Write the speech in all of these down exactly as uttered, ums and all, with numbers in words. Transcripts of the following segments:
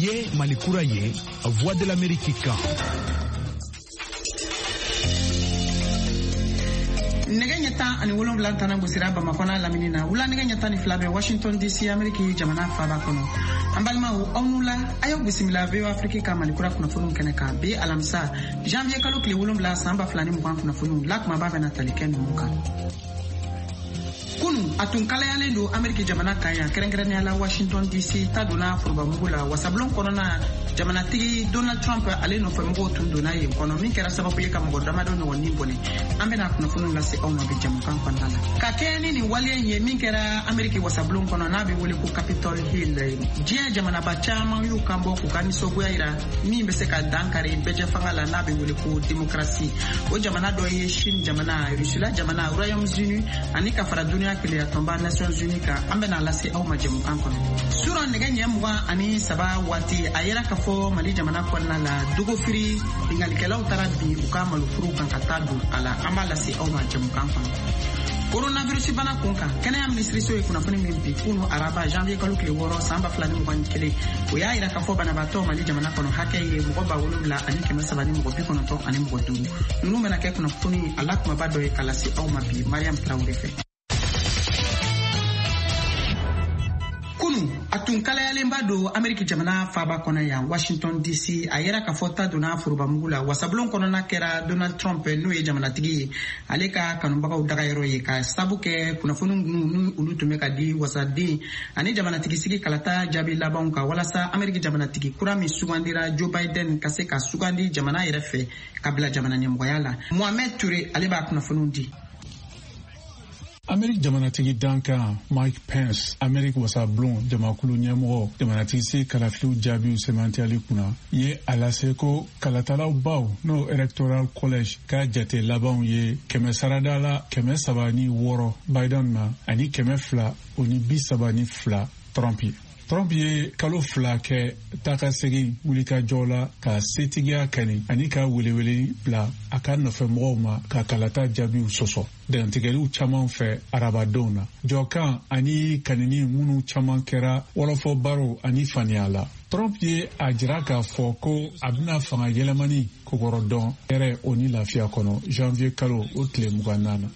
ye Malikura ye Voix de l'Amérique kan. Nege nyata ani wolonwula tana gosira Bamako na lamini na wula nege nyata ni flabe Washington D C Ameriki jamana faba kono ambalma u onula ayo bisimila veo Afrika ka Malikura kuna funu kene ka bi alamsa janvier kalo kile wolonwula samba flani mu kuna funu lak mababa na taliken muka kunu atun kala yale do Ameriki jamana kaya kerengrene ala Washington D C taduna furba mugula wasablon kono na jamana tigi Donald Trump ale no famugo tunduna ye kono min kera sababu ye kam godama do no woni boni ambena kuna funu la se awno be jamu kan kondala ka keni ni wale ye min kera Ameriki wasablon kono na be wole ku Capitol Hill je jamana ba chama yu kambo ku kan so go ira mi be se ka dankare beje fangala na be wole ku demokrasi o jamana do ye shin jamana rusula jamana Royaume-Uni ani ka fara dunia kile atomba Nations Unies ka ambena la se awma jamu kan kono sura nega nyamwa ani saba wati ayera ka fo mali jamana konna la dugo firi ingalikela utara bi ukama lufuru kan katadu ala amala si awma jamu kan kono coronavirus bana kunka kene ministry so kuna fani mimpi kuno araba janvier kalu kile woro samba flani mwan kile oya ira ka fo bana bato mali jamana kono hake ye mo ba wulu la ani kema sabani mo bi kono to ani mo dulu nunu mena ke kuna funi alak mabado e kala si awma bi Mariam Traoré fe atun kala yale mbado Ameriki jamana faba kona ya Washington D C ayera ka fota dona furuba mugula wasablon kono na kera Donald Trump no ye jamana tigi aleka kanumba ka udaga yero ye ka sabuke kuna funu nu ulutume ka di wasadi ani jamana tigi sigi kalata jabi labon ka wala sa Ameriki jamana tigi kurami sugandira Joe Biden kase ka sugandi jamana yerefe kabla jamana nyamgoyala Mohamed Touré aleba kuna funu di Amerik jamanatigi danka Mike Pence, Amerik wasablon jamakulu nyemoro jamanatigi se kalafliu jabiu semanti alikuna ye alaseko kalatalaw baw no electoral college ka jate laban ye keme saradala keme sabani woro Biden ma ani keme fla oni bi sabani fla Trump ye Trump ye kalo fila kɛ taka segin wulika jɔ la ka setigiya kɛni ani ka welewele bila a ka nɔfɛmɔgɔw ma ka kalata jaabiw sɔsɔ dantigɛliw caman fɛ arabadenw na jɔkan ani kanini minnu caman kɛra wɔlɔfɔ baro ani faniya la Trump ye a jira k'a fɔ ko a bɛna fanga yɛlɛmani kokɔrɔdɔn yɛrɛ o ni lafiya kɔnɔ janvier kalo o tile mugan na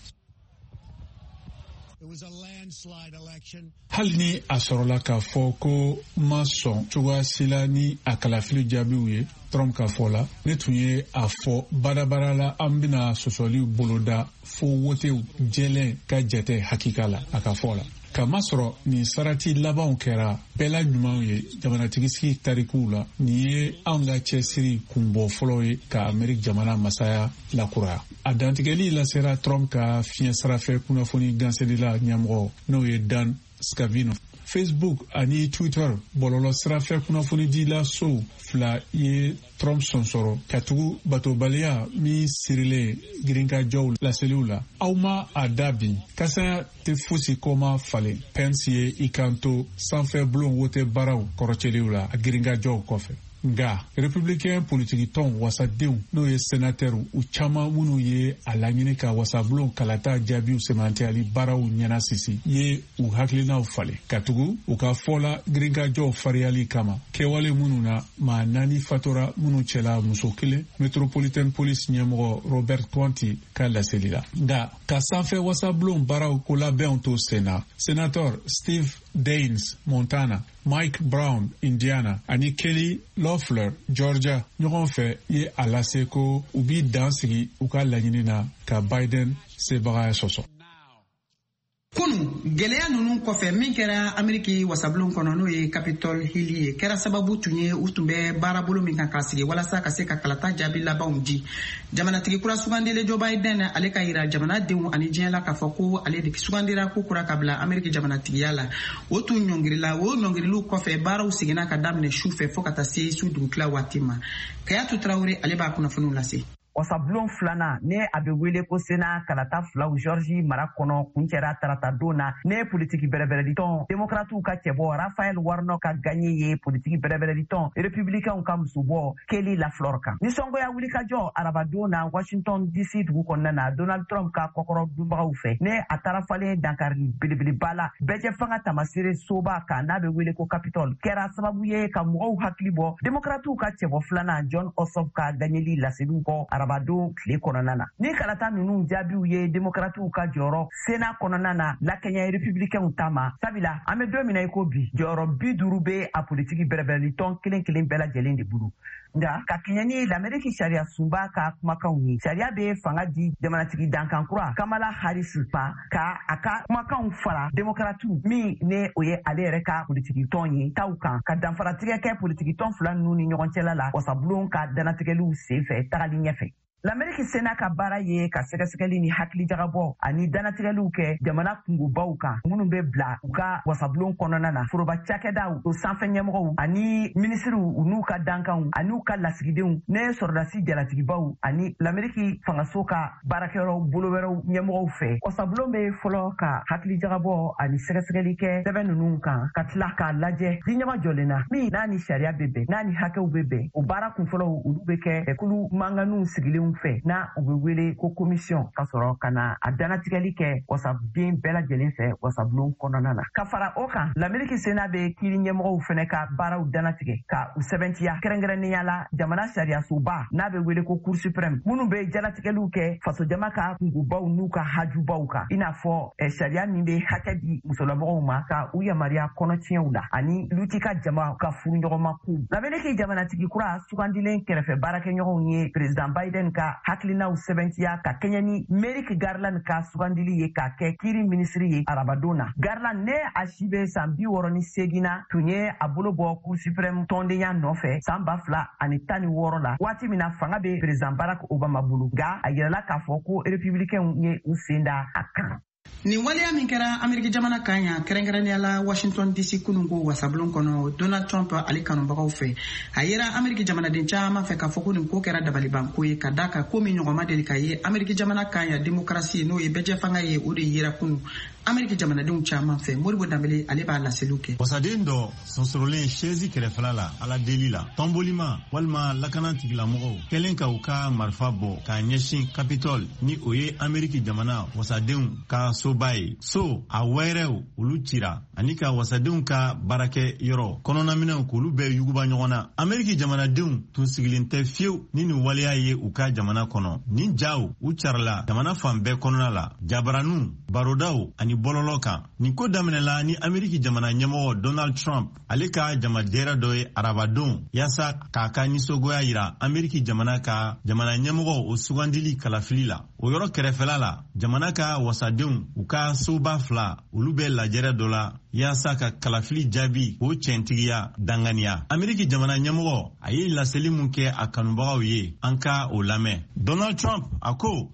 hali ni a sɔrɔla k'a fɔ ko ma sɔn cogoya si la ni a kalafili jaabiw ye Trump ka fɔ la ne tun ye a fɔ badabada la an bɛna sɔsɔliw boloda fo wotew jɛlɛn ka jate hakika la a ka fɔ la ka masɔrɔ nin sarati labanw kɛra bɛɛla ɲumanw ye jamanatigisi tarikuw la nin ye anw ka cɛsiri kunbɔ fɔlɔ ye ka Ameriki jamana masaya lakuraya a dantigɛli lasera Trump ka fiɲɛ sarafɛ kunnafoni ganselila ɲɛmɔgɔ n'o ye Dan Scavino Facebook ani Twitter bɔlɔlɔ sirafɛ kunnafonidila so fila ye Trump sɔnsɔrɔ ka tugu batobaliya min sirilen girinkajɔw laseliw la aw ma a da bi kasaya tɛ fosi kɔma falen Pence ye i kanto sanfɛ bulon wote baaraw kɔrɔcɛliw la a girinkajɔw kɔfɛ nga républicain politique tɔn wasadenw n'o ye sénateur u caman minnu ye a laɲini ka wasabulon kalata jaabiw semantiyali baaraw ɲɛnasisi ye u hakilinaw falen ka tugu u ka fɔla girinkajɔw fariyali kama kɛwale minnu na maa naani fatora minnu cɛla muso kelen metropolitan police ɲɛmɔgɔ Robert Conti ka laseli la nga ka sanfɛ wasabulon baaraw ko labɛnw to sen na sénateur Steve Daines Montana Mike Brown Indiana ani Kelly Loeffler Georgia ɲɔgɔn fɛ ye a lase ko u b'i dan sigi u ka laɲini na ka Biden sebaga sɔsɔ kunu gɛlɛya ninnu kɔfɛ min kɛra Ameriki wasablon kɔnɔ n'o ye Capitol Hill ye kɛra sababu tun ye u tun bɛ baarabolo min kan ka sigi walasa ka se ka kalata jaabi labanw di jamanatigi kura sugandile Joe Biden ale ka yira jamanadenw ani diɲɛ la k'a fɔ ko ale de sugandira ko kura ka bila Ameriki jamanatigiya la o tun ɲɔngirila o ɲɔngiriliw kɔfɛ baaraw seginna ka daminɛ su fɛ fo ka taa se su dugutila waati ma Kayatu Traoré ale b'a kunnafoniw lase wasablon filana ne a bɛ wele ko sena kalata filaw Georgie mara kɔnɔ kun cɛra tarata don na ne politiki bɛrɛbɛrɛli tɔn démocrates ka cɛbɔ Raphaël Warnock ka gagné ye politiki bɛrɛbɛrɛli tɔn républicains ka musobɔ Kelly Lafleur kan nisɔngoya wuli ka jɔ arabadon na Washington D C dugu kɔnɔna na Donald Trump ka kɔkɔrɔ dunbagaw fɛ ne a taara falen dankari belebeleba la bɛjɛ fanga tamasere soba kan n'a bɛ wele ko Capitol kɛra sababu ye ka mɔgɔw hakili bɔ démocrates ka cɛbɔ filanan John Ossoff ka gagnéli laseliw kɔ arabadon tile kɔnɔna na ni kalata ninnu jaabiw ye démocrates ka jɔyɔrɔ Sénat kɔnɔna na lakɛɲɛ républicains ta ma sabila an bɛ don min na i ko bi jɔyɔrɔ bi duuru bɛ a politiki bɛrɛbɛrɛli tɔn kelen kelen bɛɛ lajɛlen de bolo nka ka kɛɲɛ ni l'Amérique sariya sunba ka kumakanw ye sariya bɛ fanga di jamanatigi dankan kura Kamala Harris pa ka a ka kumakanw fara démocrates min ne o ye ale yɛrɛ ka politiki tɔn ye taw kan ka danfaratigɛ kɛ politiki tɔn fila ninnu ni ɲɔgɔn cɛla la wasabulon ka danatigɛliw senfɛ tagali ɲɛfɛ l'Amérique Sénat ka baara ye ka sɛgɛsɛgɛli ni hakili jagabɔ ani danatigɛliw kɛ jamana kungobaw kan minnu bɛ bila u ka wasabulon kɔnɔna na foroba cakɛdaw o sanfɛ ɲɛmɔgɔw ani minisiriw u n'u ka dankanw ani u ka lasigidenw ne sɔrɔdasi jalatigibaw ani l'Amérique fangaso ka baarakɛyɔrɔ bolo wɛrɛw ɲɛmɔgɔw fɛ wasabulon bɛ fɔlɔ ka hakili jagabɔ ani sɛgɛsɛgɛli kɛ sɛbɛn ninnu kan ka tila k'a lajɛ diɲɛma jɔlen na min n'a ni sariya bɛ bɛn n'a ni hakɛw bɛ bɛn o baara kunfɔlɔw olu bɛ kɛ kulu manganiw sigilenw fɛ na u bɛ wele ko commission ka sɔrɔ ka na a danatigɛli kɛ wasabuden bɛɛ lajɛlen fɛ wasabulon kɔnɔna na ka fara o kan l'Amérique Sénat bɛ kiiri ɲɛmɔgɔw fɛnɛ ka baaraw danatigɛ ka u sɛbɛntiya kɛrɛnkɛrɛnnenya la jamana sariyasoba n'a bɛ wele ko Cour suprême minnu bɛ jalatigɛliw kɛ fasojama ka kungobaw n'u ka hajubaw kan i n'a fɔ sariya min bɛ hakɛ di musolamɔgɔw ma ka u yamaruya kɔnɔtiɲɛw la ani luti ka jama ka furuɲɔgɔnma ko l'Amérique jamanatigi kura sugandilen kɛrɛfɛ baarakɛɲɔgɔnw ye président Biden ka hakilinaw sɛbɛntiya ka kɛɲɛ ni Merrick Garland ka sugandili ye k'a kɛ kiiri minisiri ye arabadon na Garland ne a si bɛ san bi wɔɔrɔ ni segin na tun ye a bolo bɔ Cour suprême tɔndenya nɔfɛ san ba fila ani tan ni wɔɔrɔ la waati min na fanga bɛ président Barack Obama bolo nka a yirala k'a fɔ ko républicains ye u sen da a kan. Nin waleya min kɛra Ameriki jamana kan ya kɛrɛnkɛrɛnnenya la Washington D C kununko wasablon kɔnɔ Donald Trump ale kanubagaw fɛ a yera Ameriki jamanaden caman fɛ k'a fɔ ko nin ko kɛra dabalibanko ye ka da kan ko min ɲɔgɔn ma deli ka ye Ameriki jamana kan ya démocratie n'o ye bɛjɛ fanga ye o de yera kunu Ameriki jamanadenw caman fɛ Moribo Danbele ale b'a laseliw kɛ wasaden dɔ sonsorolen chaise kɛrɛfɛla la ala deli la tɔnbolima walima lakana tigilamɔgɔw kɛlen ka u ka marifa bɔ k'a ɲɛsin Capitol ni o ye Ameriki jamana wasadenw ka soba ye so a wɛrɛw olu cira ani ka wasadenw ka baarakɛ yɔrɔ kɔnɔnaminɛw k'olu bɛɛ yuguba ɲɔgɔn na Ameriki jamanadenw tun sigilen tɛ fiyewu ni nin waleya ye u ka jamana kɔnɔ ni jaw u carila jamana fan bɛɛ kɔnɔna la jabaranu barodaw ani bɔlɔlɔ kan nin ko daminɛla ni Ameriki jamana ɲɛmɔgɔ Donald Trump ale ka jamadera dɔ ye arabadon yaasa k'a ka nisɔngoya yira Ameriki jamana ka jamana ɲɛmɔgɔ o sugandili kalafili la o yɔrɔ kɛrɛfɛla la jamana ka wasadenw u ka soba fila olu bɛ lajɛrɛ dɔ la yaasa ka kalafili jaabi o cɛntigiya danganiya Ameriki jamana ɲɛmɔgɔ a ye laseli mun kɛ a kanubagaw ye an ka o lamɛn Donald Trump a ko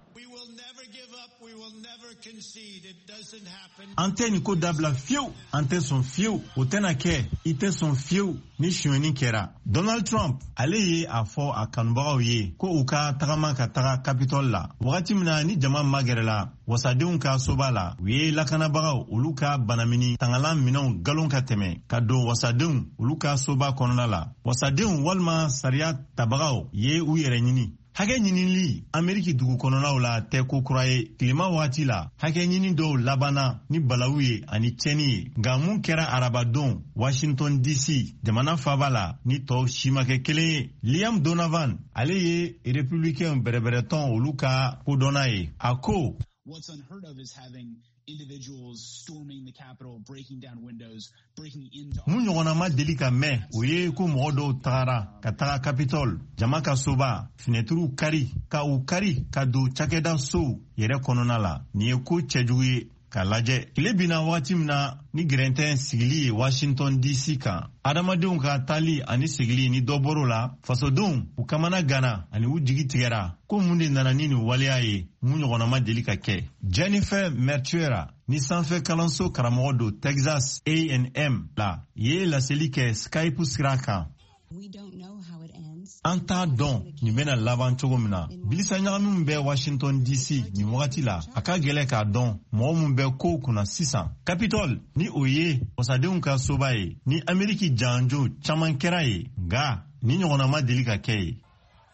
an tɛ nin ko dabila fiyewu an tɛ sɔn fiyewu o tɛna kɛ i tɛ sɔn fiyewu ni sonyɛni kɛra Donald Trump ale ye a fɔ a kanubagaw ye ko u ka tagama ka taga Capitol la wagati min na ni jama magɛrɛla wasadenw ka soba la u ye lakanabagaw olu ka banamini tangalan minɛnw galon ka tɛmɛ ka don wasadenw olu ka soba kɔnɔna la wasadenw walima sariya tabagaw ye u yɛrɛ ɲini hakɛ ɲinili Ameriki dugu kɔnɔnaw la tɛ ko kura ye tilema wagati la hakɛ ɲini dɔw labanna ni balawu ye ani cɛni ye nka mun kɛra arabadon Washington D C jamana faaba la ni tɔw si ma kɛ kelen ye Liam Donovan ale ye républicain bɛrɛbɛrɛtɔn olu ka kodɔnna ye a ko What's unheard of is having individuals storming the Capitol, breaking down windows, breaking into... Mun ɲɔgɔnna ma deli ka mɛn o ye ko mɔgɔ dɔw tagara ka taga Capitol jama ka soba finɛtiriw kari ka u kari ka don cakɛda sow yɛrɛ kɔnɔna la nin ye ko cɛjugu ye ka lajɛ tile binna wagati min na ni gɛrɛntɛn sigili ye Washington D C kan adamadenw ka taali ani sigili ni dɔ bɔr'o la fasodenw u kamana gana ani u jigi tigɛra ko mun de nana ni nin waleya ye mun ɲɔgɔnna ma deli ka kɛ Jennifer Mertuera ni sanfɛ kalanso karamɔgɔ do Texas A and M la ye laseli kɛ Skype sira kan An t'a dɔn nin bɛna laban cogo min na. Bilisa ɲagami min bɛ Washington D C nin wagati la, a ka gɛlɛ k'a dɔn mɔgɔ min bɛ kow kunna sisan. Capitol ni o ye wasadenw ka soba ye, ni Ameriki janjo caman kɛra ye, nka ni ɲɔgɔnna ma deli ka kɛ ye.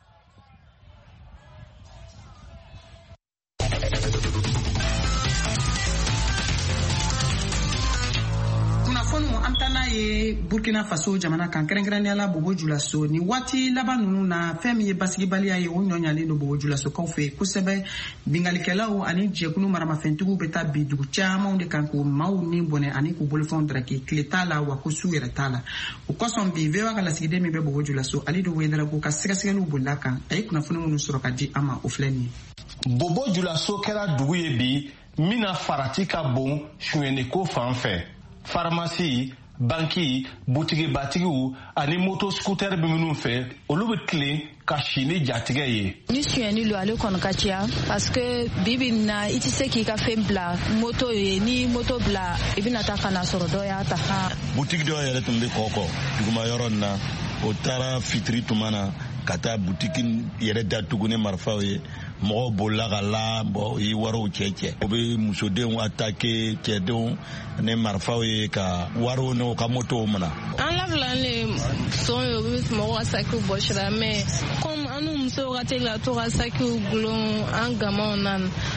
Antana ye Burkina Faso jamana kan kɛrɛnkɛrɛnnenya la Bobo Dioulasso ni waati laban ninnu na fɛn min ye basigibaliya ye o ɲɔɲalen don Bobo Dioulasso kaw fɛ kosɛbɛ. Bingalikɛlaw ani jɛkulu maramafɛntigiw bɛ taa bi dugu camanw de kan k'u maaw ni bɔnɛ ani k'u bolofɛnw daraki tile t'a la wa ko su yɛrɛ t'a la. O kosɔn bi V O A ka lasigiden min bɛ Bobo Dioulasso ale de Ouedraogo ka sɛgɛsɛgɛliw bolila kan a ye kunnafoni minnu sɔrɔ ka di an ma o filɛ nin ye. Bobo Dioulasso kɛra dugu ye bi min na farati ka bon suɲɛniko fan fɛ. Pharmacie, banki, butigibatigiw ani moto scooter bɛ minnu fɛ olu bɛ tilen ka si ni jatigɛ ye. Ni suɲɛni lo ale kɔni ka ca parce que bibi na i tɛ se k'i ka fɛn bila moto ye ni moto bila i bɛna taa ka na sɔrɔ dɔ y'a ta. Butigi dɔ yɛrɛ tun bɛ kɔkɔ duguma yɔrɔ nin na o taara fitiri tuma na ka taa butigi yɛrɛ datugu ni marifaw ye. Mɔgɔw bolila ka la bɔ i wariw cɛ cɛ o bɛ musodenw attaqué cɛdenw ni marifaw ye ka wariw n'u ka motow minɛ. An labilalen sɔn ye o bɛ mɔgɔw ka sakiw bɔsira mais comme an n'u musow ka teli ka to ka sakiw gulon an gamaw na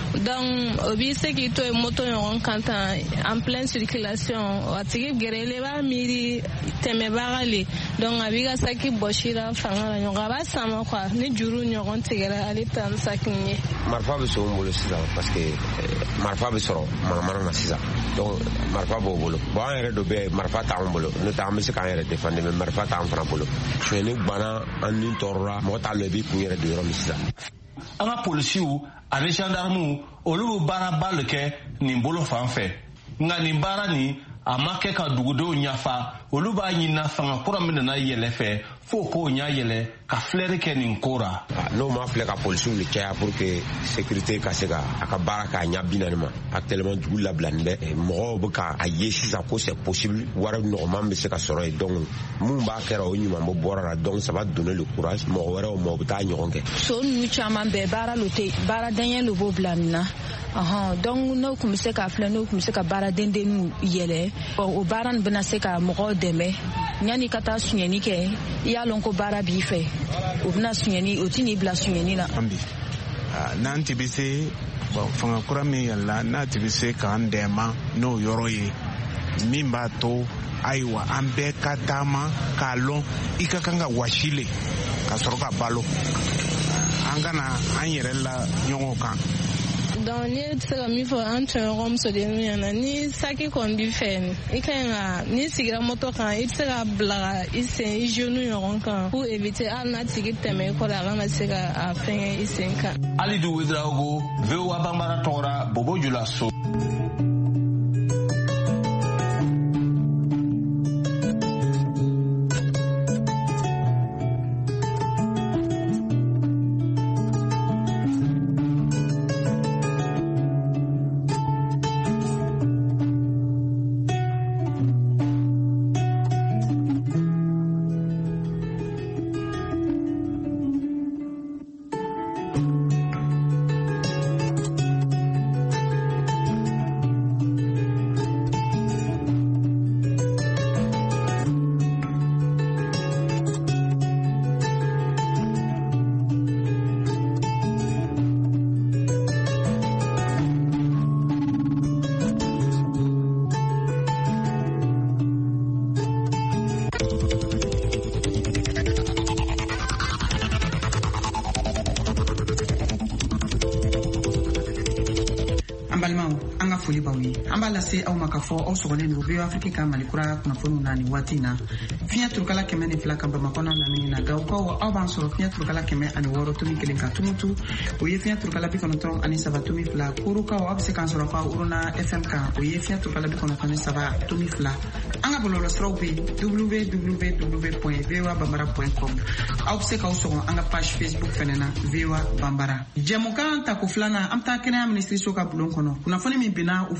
donc o b'i se k'i to yen moto ɲɔgɔn kan tan en pleine circulation a tigi gɛrɛlen b'a miiri tɛmɛbaga le donc a b'i ka saki bɔsira fanga la ɲɔgɔn a b'a sama quoi ni juru ɲɔgɔn tigɛra ale ta ni saki. Marifa bɛ sɔrɔ n bolo sisan parce que marifa bɛ sɔrɔ manamana na sisan donc marifa b'o bolo bon an yɛrɛ dɔ bɛ marifa t'an bolo n'o tɛ an bɛ se k'an yɛrɛ défendre mais marifa t'an fana bolo suɲɛni banna an ni tɔɔrɔla mɔgɔ t'a lɔ i b'i kun yɛrɛ don yɔrɔ min sisan. An ka polisiw ani gendarmew olu bɛ baaraba le kɛ nin bolo fan fɛ nka nin baara nin a ma kɛ ka dugudenw ɲafa olu b'a ɲinina fanga kura min nana yɛlɛ fɛ fo k'o ɲa yɛlɛ ka filɛri kɛ nin ko ra. N'o ma filɛ ka polisiw le caya pour que sécurité ka se ka a ka baara k'a ɲa bi naani ma actuellement dugu labilani bɛ mɔgɔw bɛ ka a ye sisan ko c'est possible wari nɔgɔman bɛ se ka sɔrɔ yen donc mun b'a kɛra o ɲuman bɔ bɔra la donc ça va donner le courage mɔgɔ wɛrɛw mɔgɔ bɛ taa ɲɔgɔn kɛ. So ninnu caman bɛɛ baara lo tɛ baara dɛɲɛ lo b'o bila nin na donc n'o tun bɛ se ka filɛ n'o tun bɛ se ka baara dendenniw yɛlɛ o baara nin bɛna se ka mɔgɔw dɛmɛ yanni ka taa suɲɛni kɛ i y'a lɔn ko baara b'i fɛ o bɛna suɲɛni o tɛ n'i bila suɲɛni la. N'an ti bɛ se fanga kura min yɛlɛla n'a ti bɛ se k'an dɛmɛ n'o yɔrɔ ye min b'a to ayiwa an bɛɛ ka taama k'a lɔn i ka kan ka wasi le ka sɔrɔ ka balo an kana an yɛrɛ la ɲɔgɔn kan. Donc ni tɛ se ka min fɔ an tɔɲɔgɔn musodenninw ɲɛna ni saki kɔni b'i fɛ i ka ɲi ka n'i sigira moto kan i tɛ se ka bila ka i sen i genou ɲɔgɔn kan pour éviter hali n'a tigi tɛmɛ i kɔ la a kana se ka a fɛngɛ i sen kan. Alidu Ouedraogo V O A Banbara tɔgɔra Bobo Dioulasso. foli b'aw ye an b'a lase aw ma ka fɔ aw sɔgɔlen don V O A Afrique ka malikura kunnafoniw na nin waati na fiɲɛ turukala kɛmɛ ni fila ka Bamakɔ n'a lamini na Gawo aw b'an sɔrɔ fiɲɛ turukala kɛmɛ ani wɔɔrɔ tomi kelen ka Tumutu o ye fiɲɛ turukala bi kɔnɔntɔn ani saba tomi fila Kurukaw aw bɛ se k'an sɔrɔ ka Uruna F M kan o ye fiɲɛ turukala bi kɔnɔntɔn ni saba tomi fila an ka bɔlɔlɔsiraw bɛ w w w point v o a banbara point com aw bɛ se k'aw sɔgɔ an ka page Facebook fɛnɛ na V O A Banbara. Jɛmukan tako filanan an bɛ taa kɛnɛya minisiriso ka bulon kɔnɔ kunnafoni min binna u fɛ kunu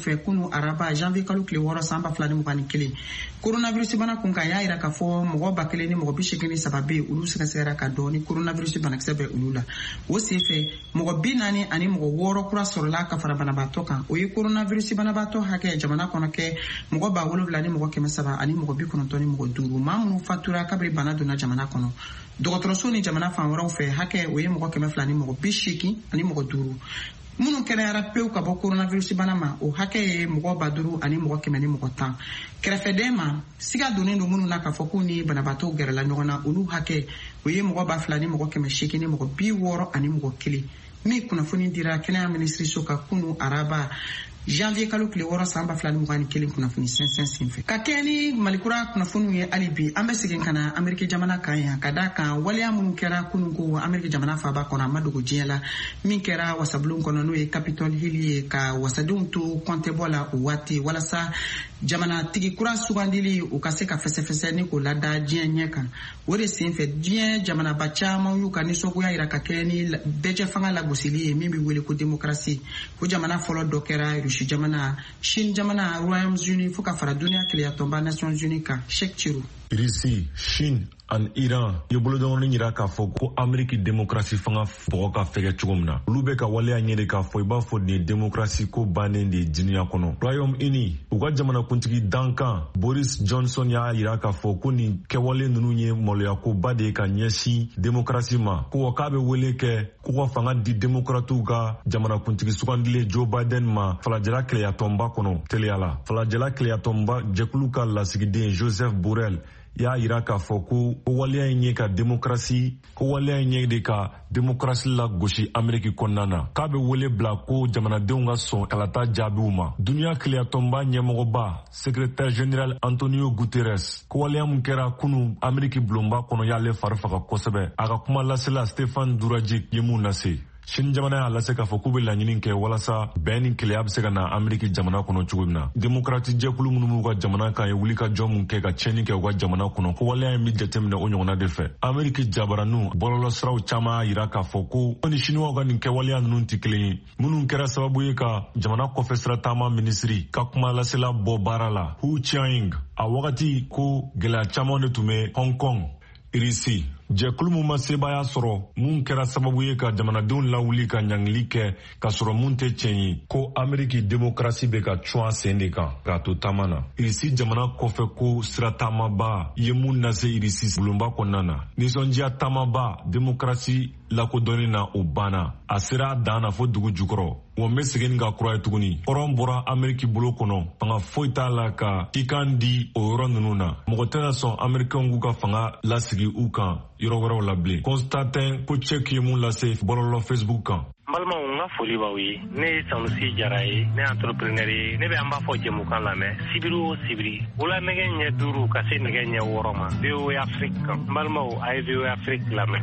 kunu araba janvier kalo tile wɔɔrɔ san ba fila ni mugan ni kelen coronavirus bana kun kan y'a yira k'a fɔ mɔgɔ ba kelen ni mɔgɔ bi seegin ni saba be olu sɛgɛsɛgɛra ka dɔn ni coronavirus banakisɛ bɛ olu la o sen fɛ mɔgɔ bi naani ani mɔgɔ wɔɔrɔ kura sɔrɔla ka fara banabaatɔ kan o ye coronavirus banabaatɔ hakɛ jamana kɔnɔ kɛ mɔgɔ ba wolonwula ni mɔgɔ kɛmɛ saba ani mɔgɔ bi kɔnɔntɔn ni mɔgɔ duuru maa minnu fatura kabiri bana donna jamana kɔnɔ dɔgɔtɔrɔso ni jamana fan wɛrɛw fɛ hakɛ o ye mɔgɔ kɛmɛ fila ni mɔgɔ bi seegin ani mɔgɔ duuru minnu kɛnɛyara pewu ka bɔ coronavirus bana ma o hakɛ ye mɔgɔ ba duuru ani mɔgɔ kɛmɛ ni mɔgɔ tan kɛrɛfɛden ma siga donnen don minnu na k'a fɔ k'u ni banabaatɔw gɛrɛla ɲɔgɔn na olu hakɛ o ye mɔgɔ ba fila ni mɔgɔ kɛmɛ seegin ni mɔgɔ bi wɔɔrɔ ani mɔgɔ kelen min kunnafoni dira kɛnɛya minisiriso ka kunu araba janvier kalo tile wɔɔrɔ san ba fila ni mugan ni kelen kunnafoni sɛnsɛn senfɛ ka kɛ ni malikura kunnafoniw ye hali bi an bɛ segin ka na ameriki jamana kan yan ka daa kan waleya minnu kɛra kunun ko ameriki jamana faaba kɔnɔ a ma dogo diɲɛ la min kɛra wasabulon kɔnɔ n'o ye capitol hill ye ka wasadenw to kɔntɛbɔ la o waati walasa jamanatigi kura sugandili u ka se ka fɛsɛfɛsɛ ni k'o lada diɲɛ ɲɛ kan o de sen fɛ diɲɛ jamanaba caman y'u ka nisɔngoya yira ka kɛ ni bɛɛjɛ fanga lagosili ye min bɛ wele ko démocratie o jamana fɔlɔ dɔ kɛra rusi jamana Chine jamana Royaumes-Unis fo ka fara duniya keleyatɔnba Nations Unies kan Sheikh Chiro Russie, Chine ani Iran ye bolodɔngɔnin yira k'a fɔ ko Ameriki démocratie fanga bɔgɔ ka fɛgɛ cogo min na olu bɛ ka waleya ɲɛ de k'a fɔ i b'a fɔ nin ye démocratie ko bannen de ye duniya kɔnɔ Royaume-Uni u ka jamanakuntigi dankan Boris Johnson y'a yira k'a fɔ ko nin kɛwale ninnu ye maloyakoba de ye ka ɲɛsin démocratie ma ko k'a bɛ wele kɛ k'u ka fanga di démocratiw ka jamanakuntigi sugandilen Joe Biden ma falajɛla keleyatɔnba kɔnɔ teliya la falajɛla keleyatɔnba jɛkulu ka lasigiden Joseph Borrell y'a yira k'a fɔ ko ko waleya in ye ka démocratie ko waleya in ye de ka démocratie la gosi Ameriki kɔnɔna na k'a bɛ wele bila ko jamanadenw ka sɔn kalata jaabiw ma duniya keleyatɔnba ɲɛmɔgɔba secrétaire général Antonio Guterres ko waleya mun kɛra kunu Ameriki bulonba kɔnɔ y'ale fari faga kosɛbɛ a ka kuma lasela Stefan Durajik ye mun lase Chine jamana y'a lase k'a fɔ k'u bɛ laɲini kɛ walasa bɛn ni keleya bɛ se ka na Ameriki jamana kɔnɔ cogo min na démocrate jɛkulu minnu b'u ka jamana kan ye wuli ka jɔ mun kɛ ka tiɲɛni kɛ u ka jamana kɔnɔ ko waleya in bɛ jateminɛ o ɲɔgɔnna de fɛ Ameriki jabaraniw bɔlɔlɔsiraw caman y'a yira k'a fɔ ko ko ni Chinois ka nin kɛwaleya ninnu tɛ kelen ye minnu kɛra sababu ye ka jamana kɔfɛ sira taama minisiri ka kuma lasela bɔ baara la Hu Chiang a wagati ko gɛlɛya caman de tun bɛ Hong Kong Irisi jɛkulu mun ma sebaya sɔrɔ mun kɛra sababu ye ka jamanadenw lawuli ka ɲangili kɛ ka sɔrɔ mun tɛ tiɲɛ ye ko Ameriki démocratie bɛ ka cun a sen de kan k'a to taama na Irisi jamana kɔfɛ ko sira taamaba ye mun lase Irisi bulonba kɔnɔna na nisɔndiya taamaba démocratie lakodɔnni na o banna a sera a dan na fo dugu jukɔrɔ wa n bɛ segin ka kura ye tuguni hɔrɔn bɔra Ameriki bolo kɔnɔ fanga foyi t'a la ka cikan di o yɔrɔ ninnu na mɔgɔ tɛna sɔn Amerikɛnw k'u ka fanga lasigi u kan yɔrɔ wɛrɛw la bilen Constantin ko cɛk ye mun lase bɔlɔlɔ Facebook kan n balimaw n ka foli b'aw ye ne ye Sanusi Jara ye ne ye entrepreneur ye ne bɛ an b'a fɔ jɛmukan lamɛn sibiri o sibiri wula nɛgɛ ɲɛ duuru ka se nɛgɛ ɲɛ wɔɔrɔ ma V O A Afrique kan n balimaw a ye V O A Afrique lamɛn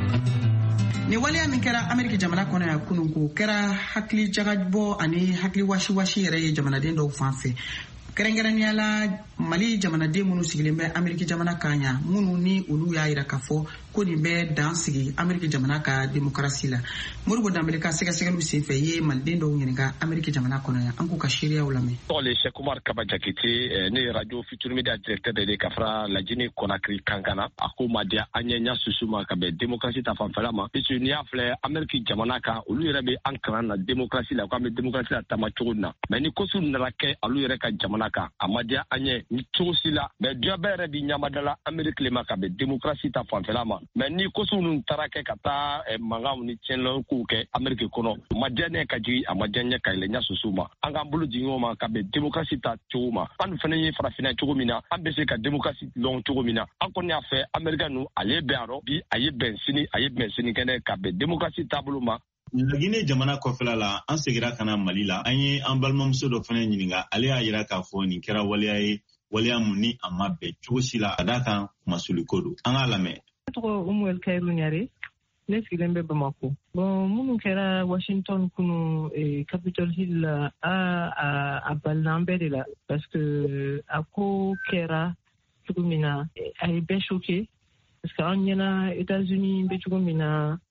ni waleya min kɛra Ameriki jamana kɔnɔ yan kunun ko kɛra hakili jagabɔ ani hakili wasi-wasi yɛrɛ ye jamanaden dɔw fan fɛ kɛrɛnkɛrɛnnenya la Mali jamanaden minnu sigilen bɛ Ameriki jamana kan yan minnu ni olu y'a yira k'a fɔ ko nin bɛ dan sigi Ameriki jamana ka démocratie la Moribo Danbele ka sɛgɛsɛgɛliw senfɛ ye maliden dɔw ɲininka Ameriki jamana kɔnɔ yan an k'u ka seereyaw lamɛn tɔgɔ le Cheikh Umar Kaba Jakite ne ye radio Futur Media directeur de ka fara Lajine Conakry kankana a ko ma diya an ɲɛ ɲa susu ma ka bɛn démocratie ta fanfɛla ma puisque n'i y'a filɛ Ameriki jamana kan olu yɛrɛ bɛ an kalan na démocratie la k'an bɛ démocratie la taama cogo min na mais ni kosu nana kɛ olu yɛrɛ ka jamana kan a ma diya an ɲɛ ni cogo si la mais diɲɛ bɛɛ yɛrɛ bi ɲamadala Ameriki le ma ka bɛn démocratie ta fanfɛla ma mais ni kosu ninnu taara kɛ ka taa mankanw ni tiɲɛniw kow kɛ Ameriki kɔnɔ a ma diya ne ka jigin a ma diya n ɲɛ ka yɛlɛ ɲa susu ma an k'an bolo jigin o ma ka bɛn démocratie ta cogo ma an fana ye farafinna cogo min na an bɛ se ka démocratie lɔn cogo min na an kɔni y'a fɛ Amerika ninnu ale bɛn a rɔ bi a ye bɛn sini a ye bɛn sini kɛnɛ ka bɛn démocratie taabolo ma Laginɛ jamana kɔfɛla la an segira ka na Mali la an ye an balimamuso dɔ fana ɲininka ale y'a yira k'a fɔ nin kɛra waleya ye waleya mun ni a ma bɛn cogo si la ka d'a kan kumasuli ko don an k'a lamɛn ne tɔgɔ Umu El Kairu Ɲare ne sigilen bɛ Bamako bon minnu kɛra Washington kunu eh, Capitol Hill la a a, a balila an bɛɛ de la parce que a ko kɛra cogo min na a ye bɛɛ choqué parce que an ɲɛna États-Unis bɛ cogo min na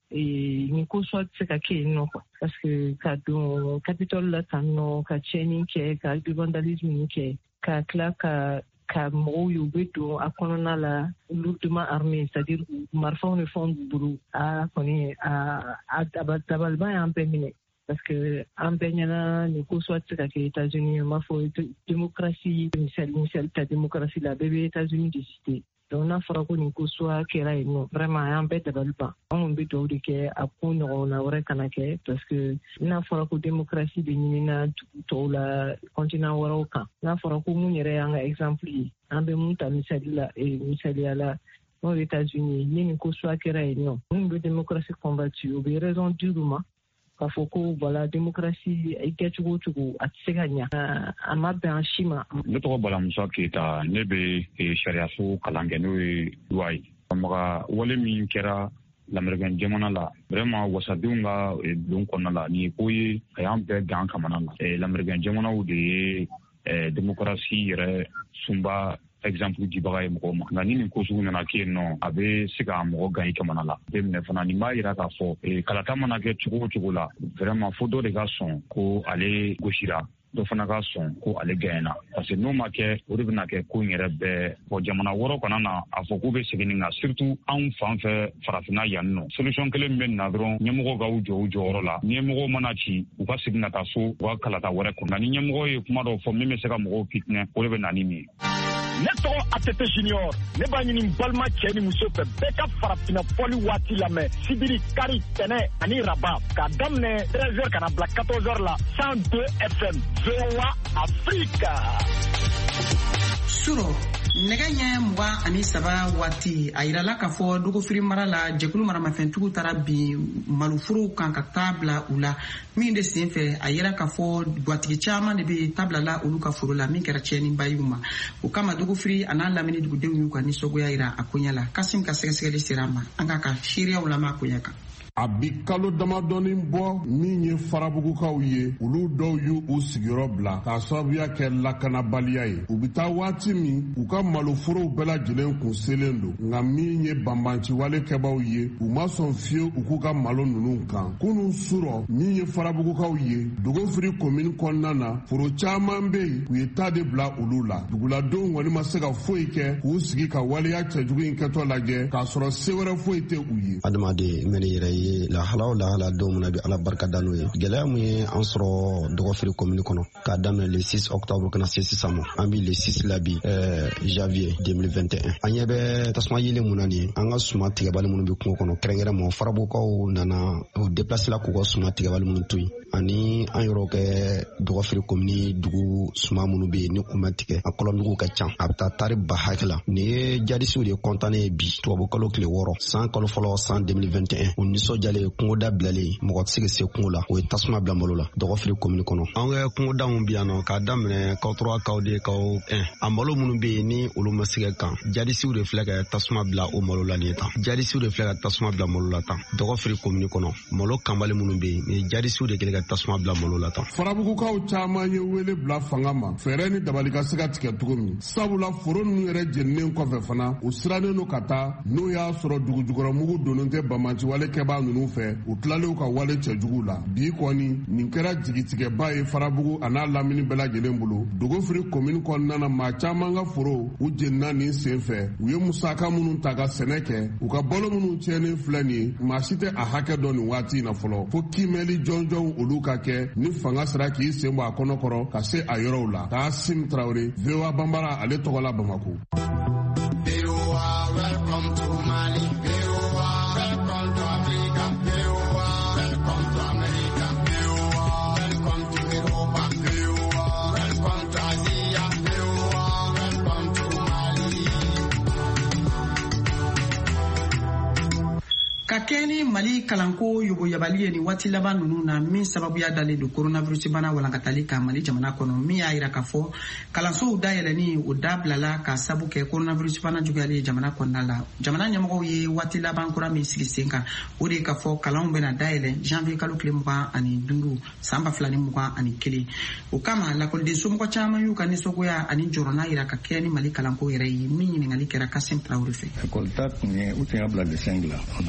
nin ko so tɛ se ka kɛ yen nɔ quoi parce que ka don capitole la tan nɔ ka tiɲɛni kɛ ka vandalisme kɛ ka tila ka ka mɔgɔw ye u bɛ don a kɔnɔna la lourdement armé c'est-à-dire marifaw ni fɛnw b'u bolo a kɔni a dabaliban y'an bɛɛ minɛ parce que an bɛɛ ɲɛna nin ko so tɛ se ka kɛ États-Unis n b'a fɔ démocratie misali misali ta démocratie la bɛɛ bɛ États-Unis de cité donc n'a fɔra ko nin ko so kɛra yen nɔ vraiment a y'an bɛɛ dabali ban an kun bɛ dugawu de kɛ a ko ɲɔgɔnna wɛrɛ kana kɛ parce que n'a fɔra ko démocratie bɛ ɲinina dugu tɔw la continent wɛrɛw kan n'a fɔra ko mun yɛrɛ y'an ka exemple ye an bɛ mun ta misali la misaliya la n'o ye États-Unis ni nin ko so kɛra yen nɔ mun bɛ démocratie combattu o bɛ raison d'uru ma k'a fɔ ko voilà démocratie i kɛ cogo o cogo a tɛ se ka ɲa a ma bɛn an si ma. Ne tɔgɔ Bala Musa Keyita ne bɛ sariyaso kalan kɛ n'o ye loi ye. Maga wale min kɛra lamɛrɛkɛn jamana la vraiment wasadenw ka don kɔnɔna la nin ye ko ye a y'an bɛɛ gan kamana la. Lamɛrɛkɛn jamanaw de ye démocratie yɛrɛ sunba exemple dibaga ye mɔgɔw ma nka ni nin ko sugu nana kɛ yen nɔ a bɛ se ka mɔgɔ gan i kamana la bɛ minɛ fana nin b'a yira k'a fɔ kalata mana kɛ cogo o cogo la vraiment fo dɔ de ka sɔn ko ale gosira dɔ fana ka sɔn ko ale gagné parce que n'o ma kɛ o de bɛna kɛ ko in yɛrɛ bɛɛ bɔn jamana wɔɔrɔ kana na a fɔ k'u bɛ segin nin kan surtout anw fan fɛ farafinna yan nɔ solution kelen bɛ na dɔrɔn ɲɛmɔgɔ ka u jɔ u jɔyɔrɔ la ni ɲɛmɔgɔ mana ci u ka segin ka taa so u ka kalata wɛrɛ kɔnɔ nka ni ɲɛmɔgɔ ye kuma dɔw fɔ min bɛ se ka mɔgɔw fitinɛ o de bɛ na ni nin ye. Ne tɔgɔ Atete Junior ne b'a ɲini balima cɛ ni muso fɛ bɛɛ ka farafinna fɔli waati lamɛn sibiri kari tɛnɛ ani raba k'a daminɛ treize heures kana bila quatorze heures la cent deux F M V O A Afrique. Suro nɛgɛ ɲɛ mugan ani saba waati a yirala k'a fɔ dogofiri mara la jɛkulu maramafɛntigiw taara bi maloforow kan ka taa bila u la min de sen fɛ a yira k'a fɔ gatigi caaman de bɛ tabila la olu ka foro la min kɛra tiɲɛniba y'u ma o kama dogofiri a n'a lamini dugudenw y'u ka nisɔngoya yira a koɲɛ la Kasim ka sɛgɛsɛgɛli sera a ma an k'a ka seereyaw lamɛn a koɲɛ kan. A bi kalo damadɔni bɔ min ye farabugukaw ye olu dɔw y'u u sigiyɔrɔ bila k'a sababuya kɛ lakanabaliya ye u bi taa waati min u ka maloforow bɛɛ lajɛlen kun selen don nka min ye banbanciwale kɛbaw ye u ma sɔn fiyewu u k'u ka malo ninnu kan kunun surɔ min ye farabugukaw ye dogofiri komini kɔnɔna na foro caaman be yen u ye taa de bila olu la duguladenw kɔni ma se ka foyi kɛ k'u sigi ka waleya cɛjugu in kɛtɔ lajɛ k'a sɔrɔ se wɛrɛ foyi tɛ u ye. adamaden mɛni yɛrɛ ye lahalaw lahala don min na bi ala barika da n'o ye gɛlɛya mun ye an sɔrɔ dɔgɔfiri komini kɔnɔ k'a daminɛ le six octobre kana se sisan ma an bi le six la bi janvier deux mille vingt et un an ɲɛ bɛ tasuma yelen mun na nin ye an ka suma tigɛbali minnu bɛ kungo kɔnɔ kɛrɛnkɛrɛnma farabugukaw nana u déplacer la k'u ka suma tigɛbali minnu to yen ani an yɔrɔ kɛ dɔgɔfiri komini dugu suma minnu bɛ yen ni u ma tigɛ a kɔlɔndugu ka ca a bɛ taa tari ba hakɛ la nin ye jadisiw de kɔntannen ye bi tubabukalo tile wɔɔrɔ san kalo fɔlɔ san deux mille vingt et un o nisɔndiyalen kungo da bilalen mɔgɔ tɛ se ka se kungo la o ye tasuma bila malo la dɔgɔfiri komini kɔnɔ an ka kungo da min bɛ yan nɔ k'a daminɛ kaw trois kaw de kaw un a malo minnu bɛ yen ni olu ma se ka kan jadisiw de filɛ ka tasuma bila o malo la nin ye tan jadisiw de filɛ ka tasuma bila malo la tan dɔgɔfiri komini kɔnɔ malo kanbali minnu bɛ yen ni jadisiw de kɛlen ka tasuma bila malo la tan. farabugukaw caman ye wele bila fanga ma fɛɛrɛ ni dabali ka se ka tigɛ cogo min sabula foro ninnu yɛrɛ jeninen kɔfɛ fana u sirannen don ka taa n'o y'a sɔrɔ dugujukɔrɔmugu donnen tɛ banbanciwale kɛbaa ninnu fɛ u tilalen ka wale cɛjugu la bi kɔni nin kɛra jigitigɛba ye farabugu a n'a lamini bɛɛ lajɛlen bolo dogofiri komini kɔnɔna na maa caman ka foro u jenina nin sen fɛ u ye musaka minnu ta ka sɛnɛ kɛ u ka balo minnu tiɲɛnen filɛ nin ye maa si tɛ a hakɛ dɔn nin waati in na fɔlɔ fo kiimɛli jɔnjɔnw olu ka kɛ ni fanga sera k'i sen bɔ a kɔnɔ kɔrɔ ka se a yɔrɔw la k'a sim tarawele V O A banbara ale tɔgɔ la Bamako. V O A welcome to Mali. V O A welcome to Africa. V O A welcome to America. V O A welcome to Europa. V O A welcome to Asia. V O A welcome to Mali. Ka kɛ ni Mali kalanko yoboyabali ye ni waati laban ninnu na min sababuya dalen don coronavirus bana walankatali ka Mali jamana kɔnɔ min y'a yira k'a fɔ kalansow dayɛlɛni o dabilala ka sabu kɛ coronavirus bana juguyali jamana kɔnɔna la jamana ɲɛmɔgɔw ye waati laban kura min sigi sen kan o de ye k'a fɔ kalanw bɛna dayɛlɛ janvier kalo tile mugan ani duuru san ba fila ni mugan ani kelen o kama lakɔliden somɔgɔ caman y'u ka nisɔngoya ani jɔrɔna yira ka kɛ ni Mali kalanko yɛrɛ ye min ɲininkali kɛra Kasim Traoré fɛ. École tun ye u tun y'a bila le cinq la on a vu que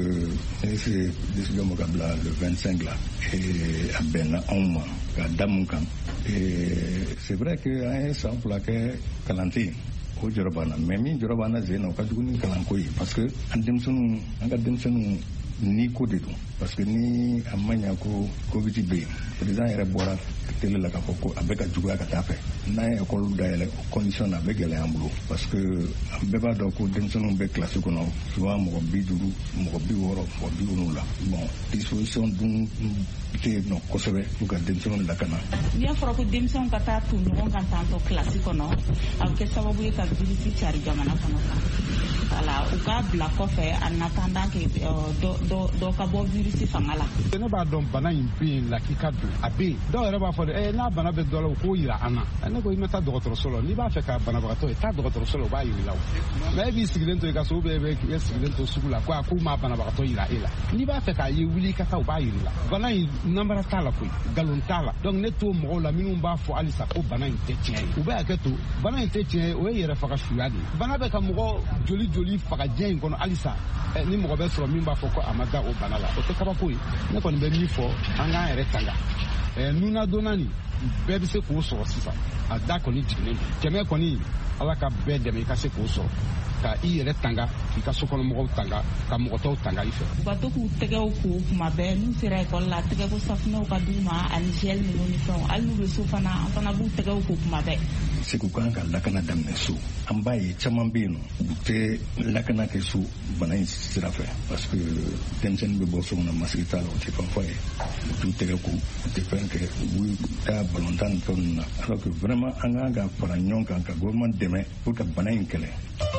c'est décision Mogabla le vingt-cinq là et à Bena Ouma à Damunkan et c'est vrai que un exemple là que Kalanti au Jorobana mais mi Jorobana zeno ka duguni Kalankoyi parce que andem sunu anga dem sunu ni ko de parce que ni amanya ko covid be président yɛrɛ bɔra télé la ka fɔ ko a bɛ ka juguya ka taa fɛ n'a ye école dayɛlɛ condition na a bɛ gɛlɛya an bolo parce que an bɛɛ b'a dɔn ko denmisɛnninw bɛ classe kɔnɔ souvent mɔgɔ bi duuru mɔgɔ bi wɔɔrɔ mɔgɔ bi wolonwula bon disposition dun tɛ yen nɔ kosɛbɛ pour ka denmisɛnninw lakana. n'i y'a fɔra ko denmisɛnw ka taa ton ɲɔgɔn kan tantɔ classe kɔnɔ a bɛ kɛ sababu ye ka virus cari jamana kɔnɔ kan voilà u k'a bila kɔfɛ en attendant que dɔ ka bɔ virus fanga la. ne b'a dɔn bana in bɛ yen lakika don a bɛ yen dɔw yɛrɛ b'a fɔ de ɛ n'a bana bɛ dɔ la o k'o yira an na ne ko i ma taa dɔgɔtɔrɔso la n'i b'a fɛ ka banabagatɔ ye taa dɔgɔtɔrɔso la o b'a yira i la o mɛ e b'i sigilen to i ka so bɛɛ bɛ e sigilen to sugu la ko a k'u ma banabagatɔ yira e la n'i b'a fɛ k'a ye wuli i ka taa o b'a yira i la bana in nanbara t'a la koyi nkalon t'a la donc ne t'o mɔgɔw la minnu b'a fɔ halisa ko bana in tɛ tiɲɛ ye u bɛ hakɛ to bana in tɛ tiɲɛ ye o ye yɛrɛ faga suya de ye bana bɛ ka mɔgɔ joli joli faga diɲɛ in kɔnɔ halisa ni mɔgɔ bɛ sɔrɔ min b'a fɔ ko a ma da o bana la o tɛ kabako ye ne kɔni bɛ min fɔ an k'an yɛrɛ tanga nuna donna nin bɛɛ bɛ se k'o sɔrɔ sisan a da kɔni jiginnen don kɛmɛ kɔni ala ka bɛɛ dɛmɛ i ka se k'o sɔrɔ ka i yɛrɛ tanga k'i ka sokɔnɔmɔgɔw tanga ka mɔgɔ tɔw tanga i fɛ. u ka to k'u tɛgɛw ko kuma bɛɛ n'u sera ekɔli la tɛgɛko safunɛw ka d'u ma ani gel ninnu ni fɛnw hali n'u bɛ so fana an fana b'u tɛgɛw ko kuma bɛɛ. segu kan ka lakana daminɛ so an b'a ye caman bɛ yen nɔ u tɛ lakana kɛ so bana in sira fɛ parce que denmisɛnnin bɛ bɔ so kɔnɔ masigi t'a la o tɛ fɛn fɔ ye u t'u tɛgɛ ko u tɛ fɛn kɛ u bɛ taa balontan ni fɛn ninnu na alors que vraiment an kan ka fara ɲɔgɔn kan ka gouvernement dɛmɛ pour ka bana in kɛlɛ.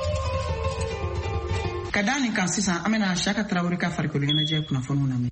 ka da nin kan sisan an bɛna Siyaka Tarawele ka farikolo ɲɛnajɛ kunnafoniw lamɛn.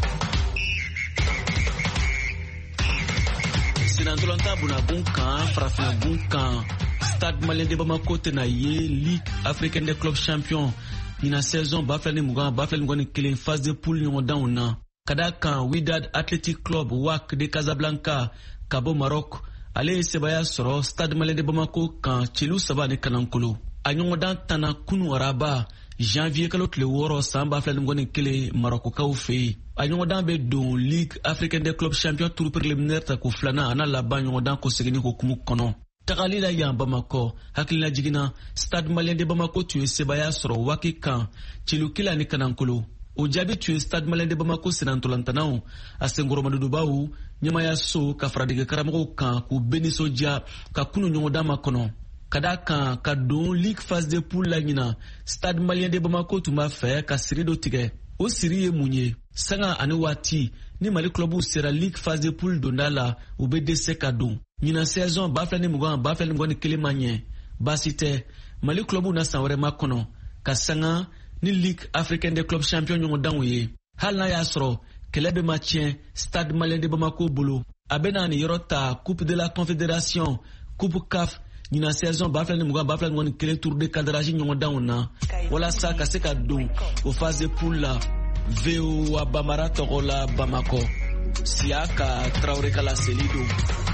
sinantolanta bunabun kan farafinabun kan Stade Malien de Bamako tɛna ye Ligue africaine des clubs champions ɲina saison ba fila ni mugan ba fila ni mugan ni kelen phase de poule ɲɔgɔndanw na ka da kan Wydad Athletic Club W A C de Casablanca ka bɔ Maroc ale ye sebaya sɔrɔ Stade Malien de Bamako kan celu saba ni kanankolo a ɲɔgɔndan tanna kunu araba janvier kalo tile wɔɔrɔ san ba fila ni mugan ni kelen Marocokaw fɛ yen a ɲɔgɔndan bɛ don Ligue africaine des clubs champions tour préliminaire ta ko filanan a n'a laban ɲɔgɔndan ko seginni ko kumu kɔnɔ tagali la yan Bamakɔ hakilina jiginna Stade Malien de Bamako tun ye sebaya sɔrɔ waki kan celu kila ni kanankolo o jaabi tun ye Stade Malien de Bamako senantolantanaw a senkɔrɔmadudubaw ɲɛmayaso ka faradege karamɔgɔw kan k'u bɛɛ nisɔndiya ka kunu ɲɔgɔndan ma kɔnɔ ka da kan ka don Ligue phase de poule la ɲina Stade Malien de Bamako tun b'a fɛ ka siri dɔ tigɛ o siri ye mun ye sanga ani waati ni Mali clubw sera Ligue phase de poule donda la u bɛ dɛsɛ ka don ɲina saison ba fila ni mugan ba fila ni mugan ni kelen ma ɲɛ baasi tɛ Mali clubw na san wɛrɛ ma kɔnɔ ka sanga ni Ligue africaine des clubs champions ɲɔgɔndanw ye hali n'a y'a sɔrɔ kɛlɛ bɛ ma tiɲɛ Stade Malien de Bamako bolo a bɛna nin yɔrɔ ta Coupe de la Confédération Coupe C A F ɲina saison ba fila ni mugan ba fila ni mugan ni kelen tour de cadrage ɲɔgɔndanw na walasa ka se ka don o phase de poule la V O A Bamara tɔgɔ la Bamakɔ Siyaka Tarawele ka laseli don.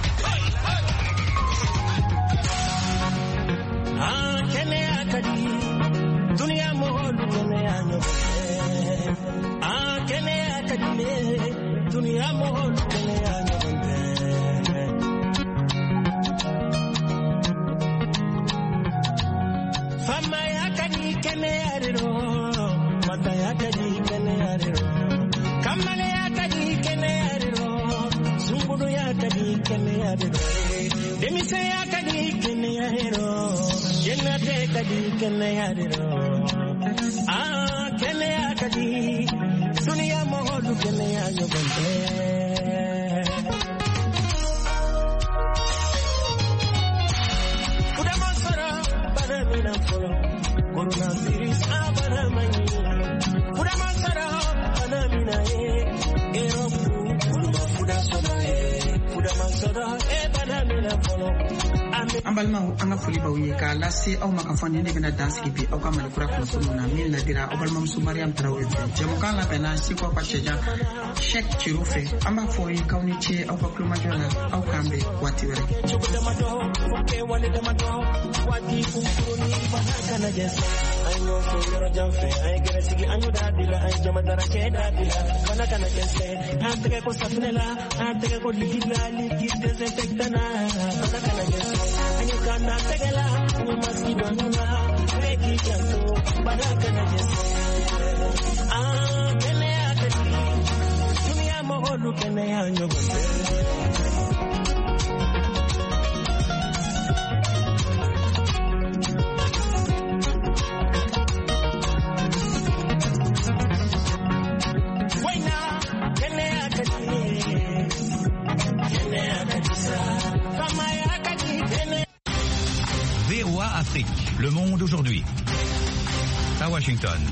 Ah, kɛnɛya ka di duniya mɔgɔlu kɛnɛya ɲɔgɔn tɛ ah kɛnɛya ka di ne duniya mɔgɔlu kɛnɛya ɲɔgɔn tɛ famaya ka di kɛnɛya de don mataya ka di kɛnɛya de don kamalaya ka di kɛnɛya de don sunkuruya ka di kɛnɛya de don denmisɛnya ka di kɛnɛya de don jɛnɛtɛ ka di kɛnɛya de don ah kɛnɛya ka di duniya mɔgɔlu kɛnɛya ɲɔgɔn tɛ kudama sɔrɔ bana min na fɔlɔ coronavirus a bana man ɲi kudama sɔrɔ bana min na ye Europe olu ma kuda sɔrɔ ye kudama sɔrɔ e bana min na fɔlɔ. an balimaw an ka foli b'aw ye k'a lase aw ma ka fɔ nin de bɛna dan sigi bi aw ka Malikura kunnafoniw na min ladira aw balimamuso Mariam Tarawele fɛ jɛmukan labɛnna Seko ka Sɛjan Cheick Thierno fɛ an b'a fɔ ye k'aw ni ce aw ka kulomajɔ la aw k'an bɛn waati wɛrɛ. cogo damadɔ fɔ kɛwale damadɔ waati kunkurunin fana kana jɛsɛ an y'o fɔ yɔrɔ jamfe ay gere sigi anyu dadila ay jama dara ke dadila bana kana kese ante ko safnela ante ko ligila likit desinfectana bana kana kese anyu kana tegela anyu maski banuna reki janto bana kana kese ah kene akati dunia moholu kene anyu gonde. V O A Afrique, le monde aujourd'hui. À Washington.